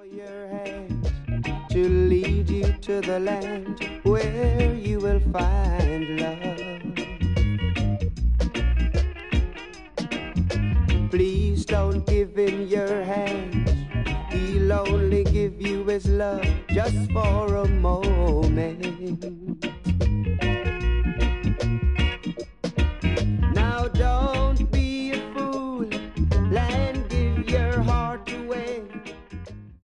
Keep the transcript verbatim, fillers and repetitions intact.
your hand to lead you to the land where you will find love. Please don't give him your hand. He'll only give you his love just for a moment.